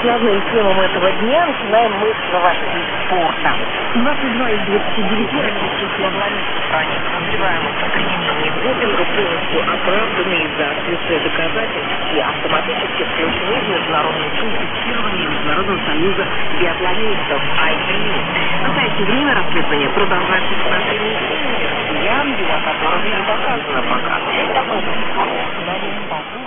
основным темам этого дня начинаем мы с новостей спорта. 22 из 29 российских биатлонистов ранее подозреваемых в применении допинга полностью оправданы из-за отсутствия доказательств и автоматически включены в международный пул тестирования Международного союза биатлонистов IBU. В настоящее время расследование продолжается в отношении 7 россиян, дела которых не доказано пока. Такой